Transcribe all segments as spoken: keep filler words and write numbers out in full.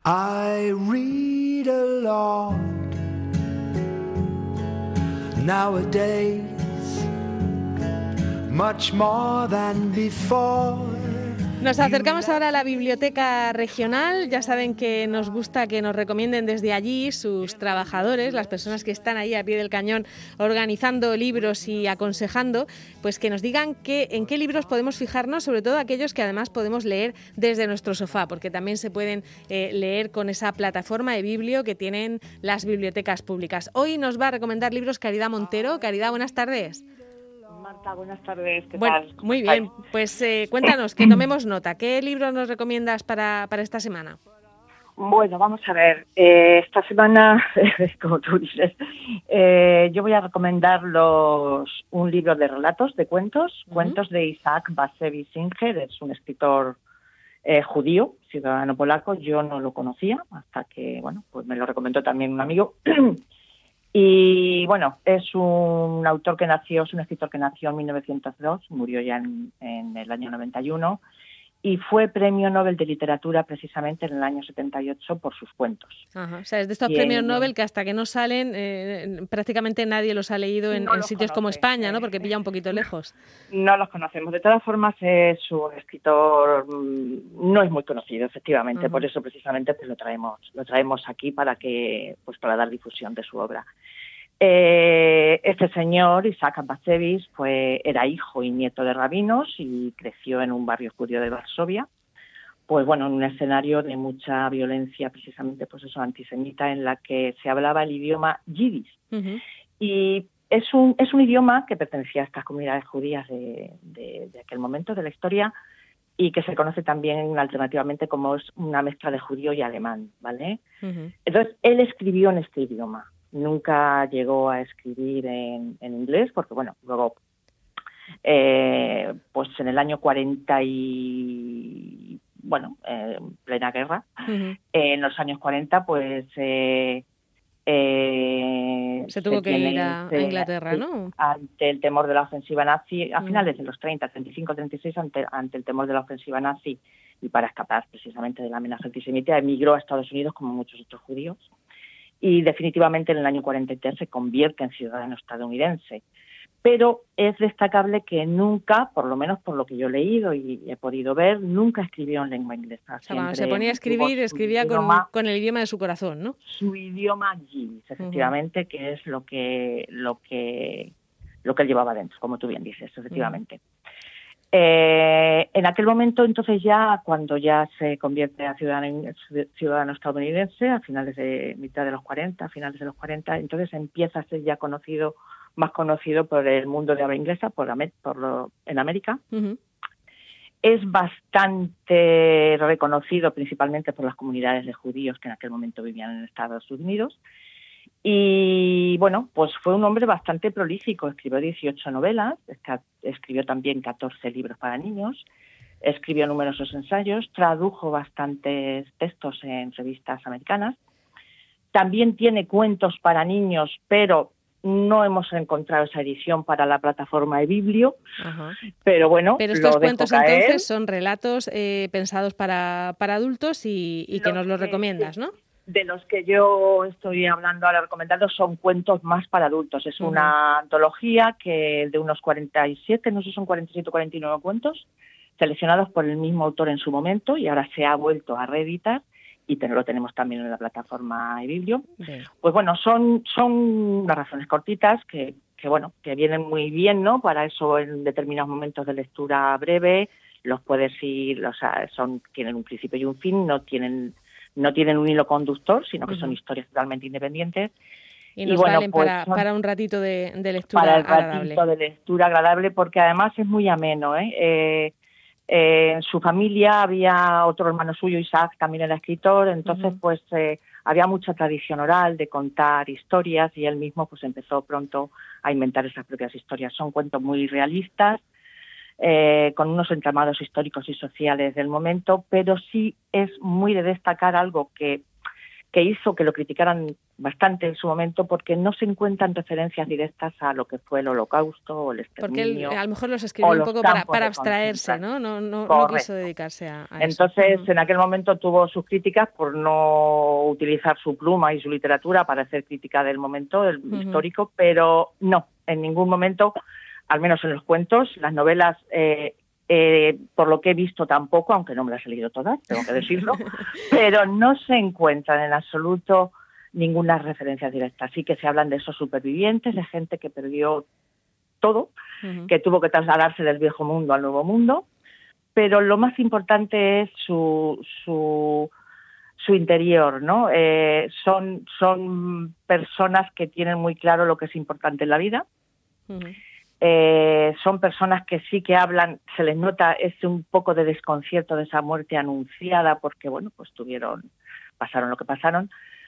I read a lot nowadays, much more than before. Nos acercamos ahora a la biblioteca regional. Ya saben que nos gusta que nos recomienden desde allí sus trabajadores, las personas que están ahí a pie del cañón organizando libros y aconsejando, pues que nos digan que, en qué libros podemos fijarnos, sobre todo aquellos que además podemos leer desde nuestro sofá, porque también se pueden eh, leer con esa plataforma de Biblio que tienen las bibliotecas públicas. Hoy nos va a recomendar libros Caridad Montero. Caridad, buenas tardes. Marta, buenas tardes. ¿Qué bueno, tal? Muy estáis? bien, pues eh, cuéntanos, que tomemos nota. ¿Qué libro nos recomiendas para, para esta semana? Bueno, vamos a ver. Eh, esta semana, como tú dices, eh, yo voy a recomendar los, un libro de relatos, de cuentos, uh-huh. cuentos de Isaac Bashevis Singer. Es un escritor eh, judío, ciudadano polaco. Yo no lo conocía hasta que, bueno, pues me lo recomendó también un amigo. Y bueno, es un autor que nació, es un escritor que nació en mil novecientos dos, murió ya en, en el año noventa y uno, y fue premio Nobel de Literatura precisamente en el año setenta y ocho por sus cuentos. Ajá, o sea, es de estos y premios en, Nobel que hasta que no salen eh, prácticamente nadie los ha leído en, no en sitios conoce, como España, ¿no? eh, Porque pilla un poquito lejos. No los conocemos. De todas formas, es un escritor, no es muy conocido, efectivamente. Uh-huh. Por eso precisamente pues lo traemos, lo traemos aquí para que, pues para dar difusión de su obra. Eh, este señor, Isaac Bashevis, fue, era hijo y nieto de rabinos y creció en un barrio judío de Varsovia, pues bueno, en un escenario de mucha violencia, precisamente pues eso, antisemita, en la que se hablaba el idioma yiddish. Uh-huh. Y es un, es un idioma que pertenecía a estas comunidades judías de, de, de aquel momento de la historia y que se conoce también alternativamente como es una mezcla de judío y alemán, ¿vale? Uh-huh. Entonces, él escribió en este idioma. Nunca llegó a escribir en, en inglés, porque bueno, luego, eh, pues en el año cuarenta y, bueno, eh, plena guerra, uh-huh. eh, en los años cuarenta, pues eh, eh, se tuvo se que ir a, a Inglaterra, ¿no? Ante el temor de la ofensiva nazi, a finales uh-huh. de los treinta, treinta y cinco, treinta y seis, ante, ante el temor de la ofensiva nazi y para escapar precisamente de la amenaza antisemita, emigró a Estados Unidos como muchos otros judíos. Y definitivamente en el año cuarenta y tres se convierte en ciudadano estadounidense. Pero es destacable que nunca, por lo menos por lo que yo he leído y he podido ver, nunca escribió en lengua inglesa. O sea, cuando se ponía a escribir, escribía con, con el idioma de su corazón, ¿no? Su idioma yiddish, efectivamente, uh-huh. que es lo que, lo que, lo que él llevaba dentro, como tú bien dices, efectivamente. Uh-huh. Eh, en aquel momento, entonces ya, cuando ya se convierte a ciudadano, ciudadano estadounidense, a finales de mitad de los cuarenta, a finales de los cuarenta, entonces empieza a ser ya conocido, más conocido por el mundo de habla inglesa, por, por lo, en América. Uh-huh. Es bastante reconocido principalmente por las comunidades de judíos que en aquel momento vivían en Estados Unidos. Y bueno, pues fue un hombre bastante prolífico, escribió dieciocho novelas, escribió también catorce libros para niños, escribió numerosos ensayos, tradujo bastantes textos en revistas americanas, también tiene cuentos para niños, pero no hemos encontrado esa edición para la plataforma de Biblio, Ajá. pero bueno, pero estos lo cuentos dejo caer. Entonces son relatos eh, pensados para, para adultos y, y que nos los recomiendas, ¿no? De los que yo estoy hablando ahora recomendando son cuentos más para adultos. Es uh-huh. una antología que de unos cuarenta y siete, no sé si son cuarenta y siete o cuarenta y nueve cuentos, seleccionados por el mismo autor en su momento y ahora se ha vuelto a reeditar y lo tenemos también en la plataforma de Biblio. Uh-huh. Pues bueno, son, son narraciones cortitas que, que bueno, que vienen muy bien, ¿no? Para eso en determinados momentos de lectura breve los puedes ir, o sea, son, tienen un principio y un fin, no tienen no tienen un hilo conductor, sino que uh-huh. son historias totalmente independientes. Y nos y bueno, valen pues para, para un ratito de, de lectura para el agradable. ratito de lectura agradable, porque además es muy ameno, ¿eh? Eh, eh, en su familia había otro hermano suyo, Isaac, también era escritor, entonces uh-huh. pues eh, había mucha tradición oral de contar historias y él mismo pues empezó pronto a inventar esas propias historias. Son cuentos muy realistas, Eh, con unos entramados históricos y sociales del momento, pero sí es muy de destacar algo que, que hizo que lo criticaran bastante en su momento, porque no se encuentran referencias directas a lo que fue el Holocausto o el exterminio. Porque él, a lo mejor los escribió un poco para, para abstraerse, ¿no? No, no, no quiso dedicarse a, a eso. Entonces, uh-huh. en aquel momento tuvo sus críticas por no utilizar su pluma y su literatura para hacer crítica del momento el uh-huh. histórico, pero no, en ningún momento, al menos en los cuentos, las novelas... Eh, Eh, por lo que he visto tampoco, aunque no me las he leído todas, tengo que decirlo, pero no se encuentran en absoluto ninguna referencia directa. Sí que se hablan de esos supervivientes, de gente que perdió todo, uh-huh. que tuvo que trasladarse del viejo mundo al nuevo mundo, pero lo más importante es su su, su interior, ¿no? Eh, son, son personas que tienen muy claro lo que es importante en la vida. Uh-huh. Eh, son personas que sí que hablan, se les nota ese un poco de desconcierto de esa muerte anunciada, porque bueno, pues tuvieron, pasaron lo que pasaron,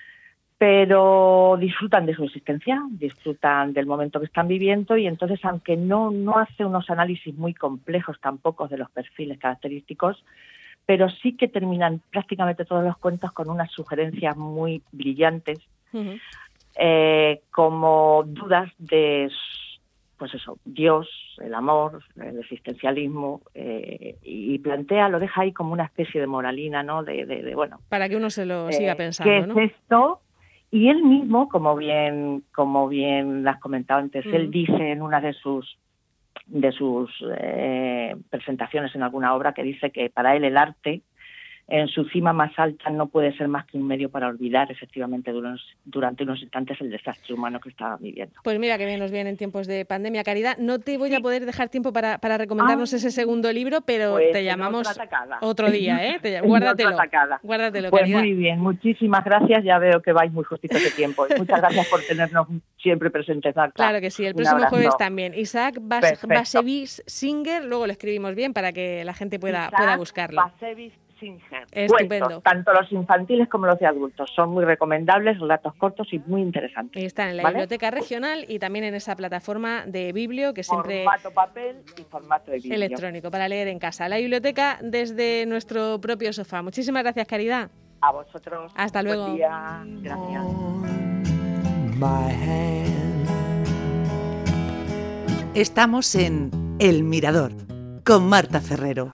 pero disfrutan de su existencia, disfrutan del momento que están viviendo, y entonces, aunque no, no hace unos análisis muy complejos tampoco de los perfiles característicos, pero sí que terminan prácticamente todos los cuentos con unas sugerencias muy brillantes, uh-huh. eh, como dudas de, pues eso, Dios, el amor, el existencialismo, eh, y plantea, lo deja ahí como una especie de moralina, ¿no? De, de, de bueno, para que uno se lo siga eh, pensando, ¿qué ¿no? es esto? Y él mismo, como bien, como bien lo has comentado antes, mm. él dice en una de sus de sus eh, presentaciones en alguna obra, que dice que para él el arte, en su cima más alta, no puede ser más que un medio para olvidar efectivamente durante, durante unos instantes el desastre humano que estaba viviendo. Pues mira que bien nos viene en tiempos de pandemia, Caridad. No te voy a poder dejar tiempo para, para recomendarnos ah, ese segundo libro, pero pues te llamamos otro día, ¿eh? Te, guárdatelo, guárdatelo, pues Caridad. Muy bien, muchísimas gracias. Ya veo que vais muy justito de tiempo. Muchas gracias por tenernos siempre presentes, Marta. Claro que sí, el próximo jueves también. Isaac Bas- Bashevis Singer, luego lo escribimos bien para que la gente pueda, pueda buscarlo. Bashevis Singer. Estupendo. Cuentos, tanto los infantiles como los de adultos. Son muy recomendables, relatos cortos y muy interesantes. Y están en la ¿vale? Biblioteca Regional y también en esa plataforma de Biblio que siempre... Formato papel y formato de Biblio. Electrónico, para leer en casa. La biblioteca desde nuestro propio sofá. Muchísimas gracias, Caridad. A vosotros. Hasta luego. Buen día. Gracias. Estamos en El Mirador, con Marta Ferrero.